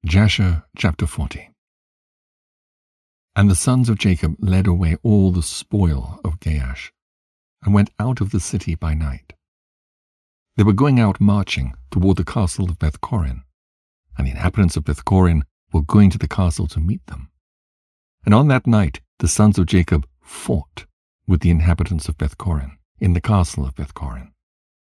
Jasher chapter 40. And the sons of Jacob led away all the spoil of Gaash, and went out of the city by night. They were going out marching toward the castle of Beth-Corin, and the inhabitants of Beth-Corin were going to the castle to meet them. And on that night the sons of Jacob fought with the inhabitants of Beth-Corin in the castle of Beth-Corin.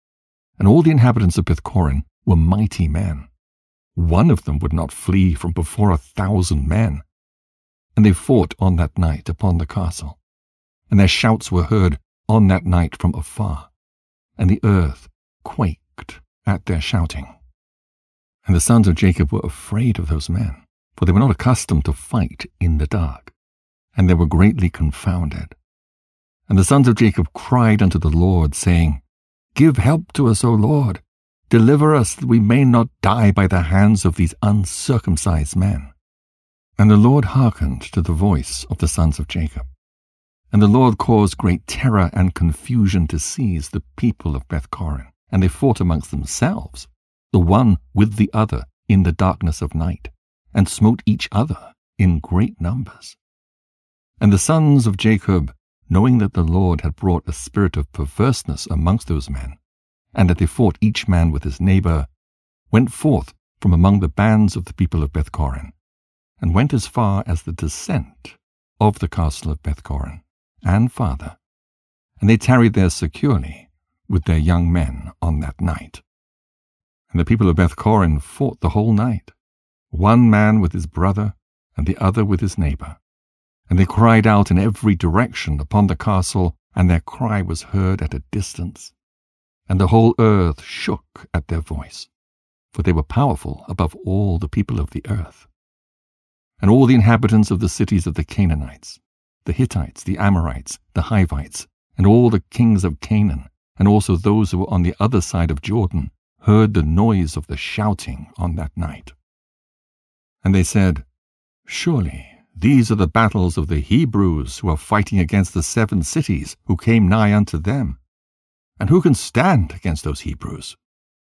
And all the inhabitants of Beth-Corin were mighty men. One of them would not flee from before 1,000 men. And they fought on that night upon the castle, and their shouts were heard on that night from afar, and the earth quaked at their shouting. And the sons of Jacob were afraid of those men, for they were not accustomed to fight in the dark, and they were greatly confounded. And the sons of Jacob cried unto the Lord, saying, Give help to us, O Lord. Deliver us, that we may not die by the hands of these uncircumcised men. And the Lord hearkened to the voice of the sons of Jacob. And the Lord caused great terror and confusion to seize the people of Beth-Corin, and they fought amongst themselves, the one with the other in the darkness of night, and smote each other in great numbers. And the sons of Jacob, knowing that the Lord had brought a spirit of perverseness amongst those men, and that they fought each man with his neighbor, went forth from among the bands of the people of Beth-Corin, and went as far as the descent of the castle of Beth-Corin, and farther, and they tarried there securely with their young men on that night. And the people of Beth-Corin fought the whole night, one man with his brother, and the other with his neighbor. And they cried out in every direction upon the castle, and their cry was heard at a distance. And the whole earth shook at their voice, for they were powerful above all the people of the earth. And all the inhabitants of the cities of the Canaanites, the Hittites, the Amorites, the Hivites, and all the kings of Canaan, and also those who were on the other side of Jordan, heard the noise of the shouting on that night. And they said, Surely these are the battles of the Hebrews who are fighting against the 7 cities who came nigh unto them. And who can stand against those Hebrews?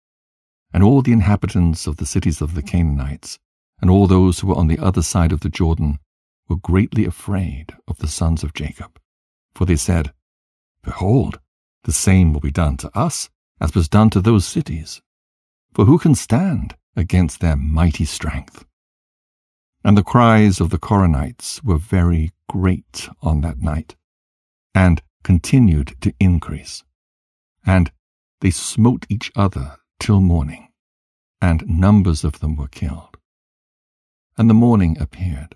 And all the inhabitants of the cities of the Canaanites, and all those who were on the other side of the Jordan, were greatly afraid of the sons of Jacob. For they said, Behold, the same will be done to us as was done to those cities. For who can stand against their mighty strength? And the cries of the Corinites were very great on that night, and continued to increase. And they smote each other till morning, and numbers of them were killed. And the morning appeared,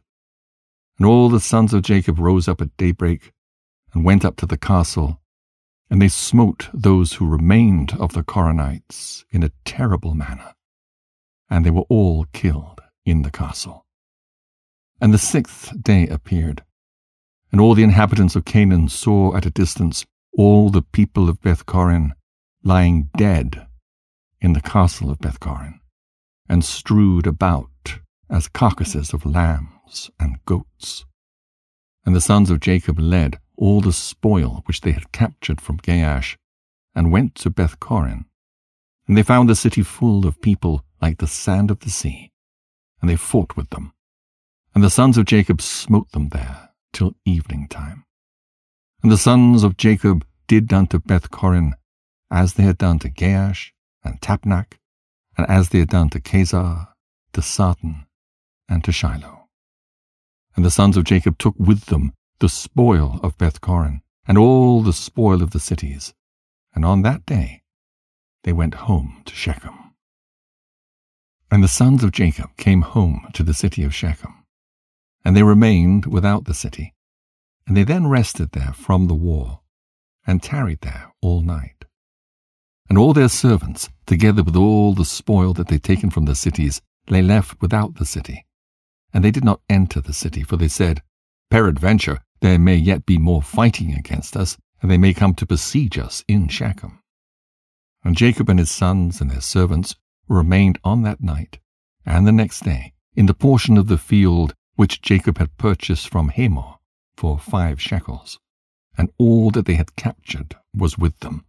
and all the sons of Jacob rose up at daybreak, and went up to the castle, and they smote those who remained of the Corinites in a terrible manner, and they were all killed in the castle. And the 6th day appeared, and all the inhabitants of Canaan saw at a distance all the people of Beth-Corin lying dead in the castle of Beth-Corin, and strewed about as carcasses of lambs and goats. And the sons of Jacob led all the spoil which they had captured from Gaash, and went to Beth-Corin. And they found the city full of people like the sand of the sea, and they fought with them. And the sons of Jacob smote them there till evening time. And the sons of Jacob did unto Beth-Corin as they had done to Gaash and Tapnach, and as they had done to Chazar, to Sarton, and to Shiloh. And the sons of Jacob took with them the spoil of Beth-Corin, and all the spoil of the cities, and on that day they went home to Shechem. And the sons of Jacob came home to the city of Shechem, and they remained without the city. And they then rested there from the war, and tarried there all night. And all their servants, together with all the spoil that they had taken from the cities, lay left without the city. And they did not enter the city, for they said, Peradventure there may yet be more fighting against us, and they may come to besiege us in Shechem. And Jacob and his sons and their servants remained on that night, and the next day, in the portion of the field which Jacob had purchased from Hamor for 5 shekels, and all that they had captured was with them.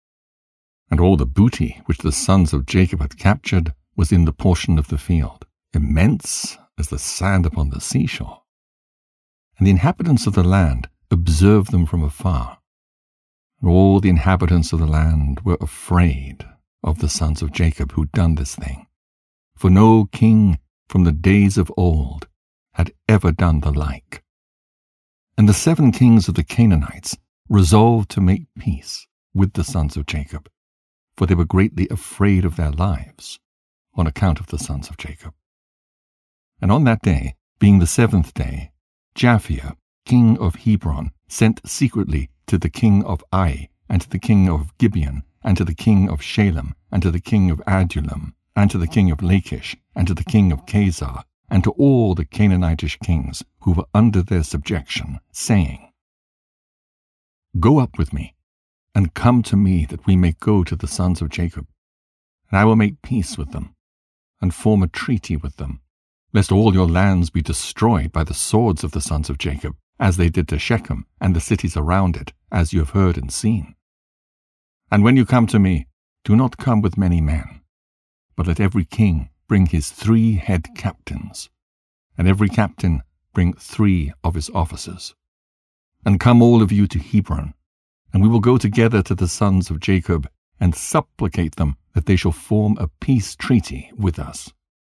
And all the booty which the sons of Jacob had captured was in the portion of the field, immense as the sand upon the seashore. And the inhabitants of the land observed them from afar. And all the inhabitants of the land were afraid of the sons of Jacob who'd done this thing, for no king from the days of old had ever done the like. And the 7 kings of the Canaanites resolved to make peace with the sons of Jacob, for they were greatly afraid of their lives on account of the sons of Jacob. And on that day, being the 7th day, Japhia, king of Hebron, sent secretly to the king of Ai, and to the king of Gibeon, and to the king of Shalem, and to the king of Adullam, and to the king of Lachish, and to the king of Chazar, and to all the Canaanitish kings who were under their subjection, saying, Go up with me, and come to me, that we may go to the sons of Jacob. And I will make peace with them, and form a treaty with them, lest all your lands be destroyed by the swords of the sons of Jacob, as they did to Shechem and the cities around it, as you have heard and seen. And when you come to me, do not come with many men, but let every king bring his 3 head captains, and every captain bring 3 of his officers. And come all of you to Hebron, and we will go together to the sons of Jacob, and supplicate them that they shall form a peace treaty with us.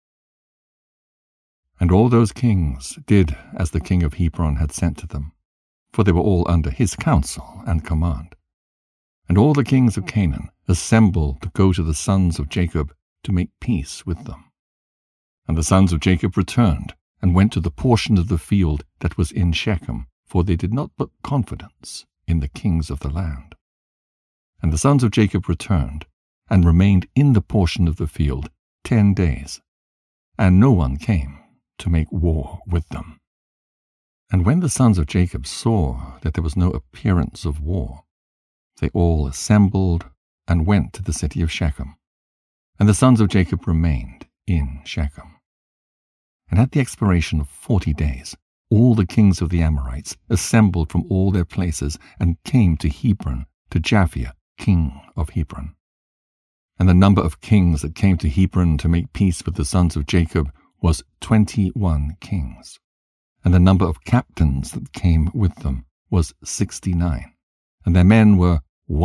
And all those kings did as the king of Hebron had sent to them, for they were all under his counsel and command. And all the kings of Canaan assembled to go to the sons of Jacob to make peace with them. And the sons of Jacob returned, and went to the portion of the field that was in Shechem, for they did not put confidence in the kings of the land. And the sons of Jacob returned, and remained in the portion of the field 10 days, and no one came to make war with them. And when the sons of Jacob saw that there was no appearance of war, they all assembled and went to the city of Shechem. And the sons of Jacob remained in Shechem. And at the expiration of 40 days, all the kings of the Amorites assembled from all their places, and came to Hebron, to Japhia, king of Hebron. And the number of kings that came to Hebron to make peace with the sons of Jacob was 21 kings. And the number of captains that came with them was 69, and their men were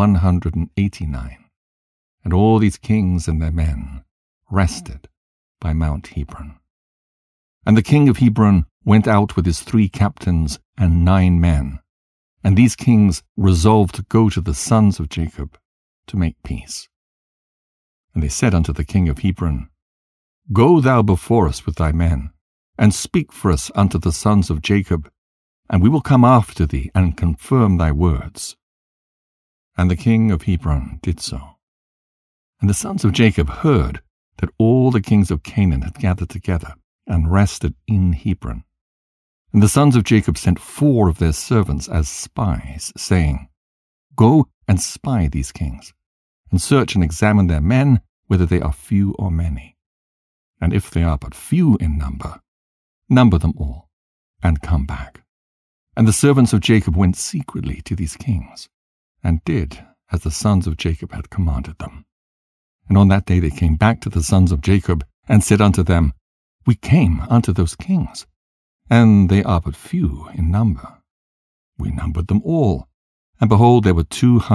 189. And all these kings and their men rested by Mount Hebron. And the king of Hebron went out with his 3 captains and 9 men, and these kings resolved to go to the sons of Jacob to make peace. And they said unto the king of Hebron, Go thou before us with thy men, and speak for us unto the sons of Jacob, and we will come after thee and confirm thy words. And the king of Hebron did so. And the sons of Jacob heard that all the kings of Canaan had gathered together and rested in Hebron. And the sons of Jacob sent 4 of their servants as spies, saying, Go and spy these kings, and search and examine their men, whether they are few or many. And if they are but few in number, number them all, and come back. And the servants of Jacob went secretly to these kings, and did as the sons of Jacob had commanded them. And on that day they came back to the sons of Jacob, and said unto them, We came unto those kings, and they are but few in number. We numbered them all, and behold, there were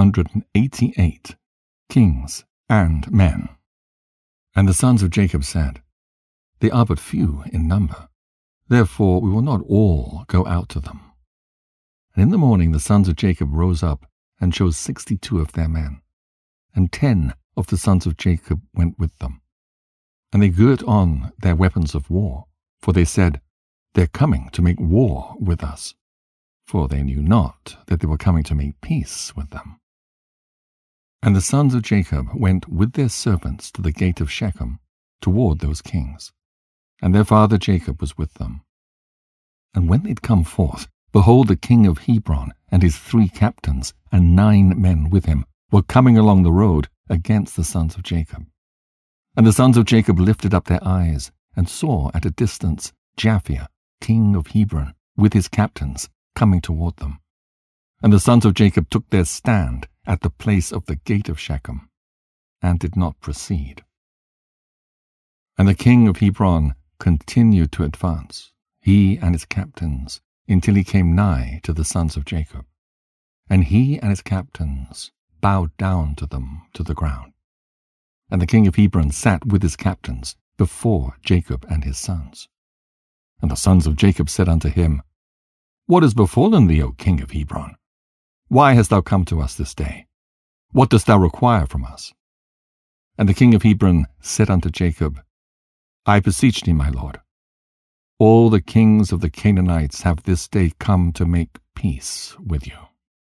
288 kings and men. And the sons of Jacob said, They are but few in number, therefore we will not all go out to them. And in the morning the sons of Jacob rose up, and chose 62 of their men, and 10 of the sons of Jacob went with them. And they girt on their weapons of war, for they said, They are coming to make war with us. For they knew not that they were coming to make peace with them. And the sons of Jacob went with their servants to the gate of Shechem, toward those kings, and their father Jacob was with them. And when they had come forth, behold, the king of Hebron and his 3 captains and 9 men with him were coming along the road against the sons of Jacob. And the sons of Jacob lifted up their eyes, and saw at a distance Japhia, king of Hebron, with his captains, coming toward them. And the sons of Jacob took their stand at the place of the gate of Shechem, and did not proceed. And the king of Hebron continued to advance, he and his captains, until he came nigh to the sons of Jacob. And he and his captains bowed down to them to the ground. And the king of Hebron sat with his captains before Jacob and his sons. And the sons of Jacob said unto him, What has befallen thee, O king of Hebron? Why hast thou come to us this day? What dost thou require from us? And the king of Hebron said unto Jacob, I beseech thee, my lord, all the kings of the Canaanites have this day come to make peace with you.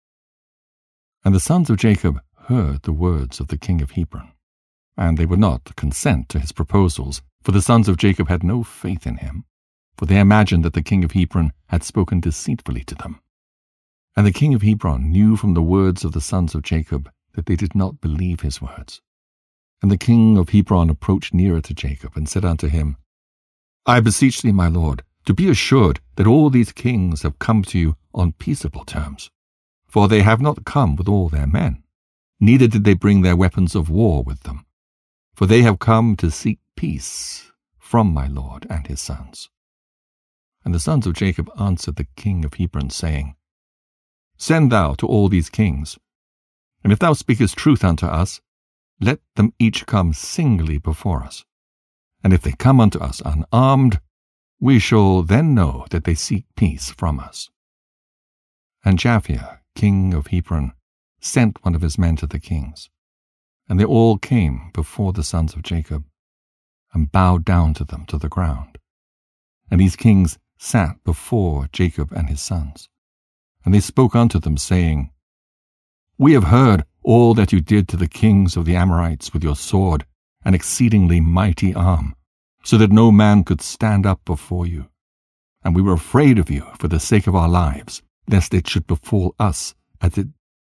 And the sons of Jacob heard the words of the king of Hebron, and they would not consent to his proposals, for the sons of Jacob had no faith in him, for they imagined that the king of Hebron had spoken deceitfully to them. And the king of Hebron knew from the words of the sons of Jacob that they did not believe his words. And the king of Hebron approached nearer to Jacob, and said unto him, I beseech thee, my lord, to be assured that all these kings have come to you on peaceable terms. For they have not come with all their men, neither did they bring their weapons of war with them. For they have come to seek peace from my lord and his sons. And the sons of Jacob answered the king of Hebron, saying, Send thou to all these kings, and if thou speakest truth unto us, let them each come singly before us. And if they come unto us unarmed, we shall then know that they seek peace from us. And Japhia, king of Hebron, sent one of his men to the kings, and they all came before the sons of Jacob, and bowed down to them to the ground. And these kings sat before Jacob and his sons. And they spoke unto them, saying, We have heard all that you did to the kings of the Amorites with your sword, an exceedingly mighty arm, so that no man could stand up before you. And we were afraid of you for the sake of our lives, lest it should befall us as it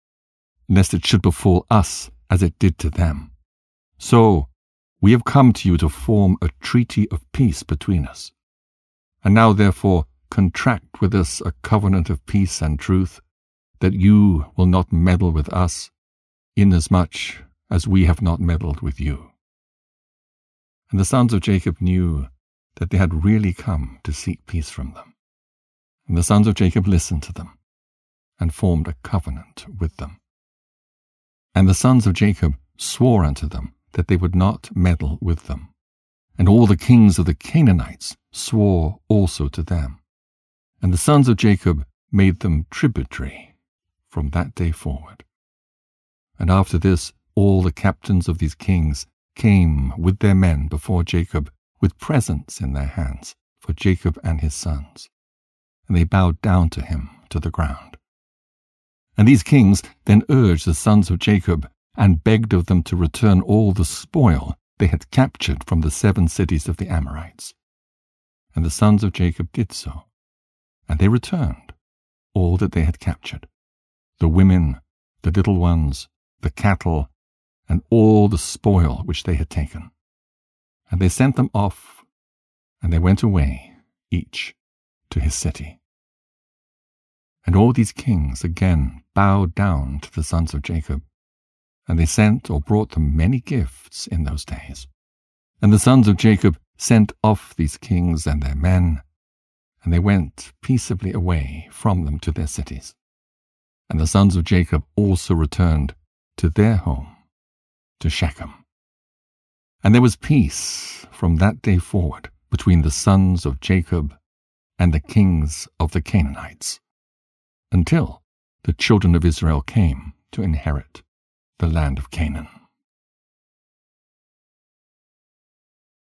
did to them. So we have come to you to form a treaty of peace between us. And now therefore contract with us a covenant of peace and truth, that you will not meddle with us, inasmuch as we have not meddled with you. And the sons of Jacob knew that they had really come to seek peace from them. And the sons of Jacob listened to them, and formed a covenant with them. And the sons of Jacob swore unto them that they would not meddle with them. And all the kings of the Canaanites swore also to them. And the sons of Jacob made them tributary from that day forward. And after this, all the captains of these kings came with their men before Jacob with presents in their hands for Jacob and his sons. And they bowed down to him to the ground. And these kings then urged the sons of Jacob and begged of them to return all the spoil they had captured from the 7 cities of the Amorites. And the sons of Jacob did so, and they returned all that they had captured, the women, the little ones, the cattle, and all the spoil which they had taken. And they sent them off, and they went away, each to his city. And all these kings again bowed down to the sons of Jacob, and they sent or brought them many gifts in those days. And the sons of Jacob sent off these kings and their men, and they went peaceably away from them to their cities. And the sons of Jacob also returned to their home, to Shechem. And there was peace from that day forward between the sons of Jacob and the kings of the Canaanites, until the children of Israel came to inherit the land of Canaan.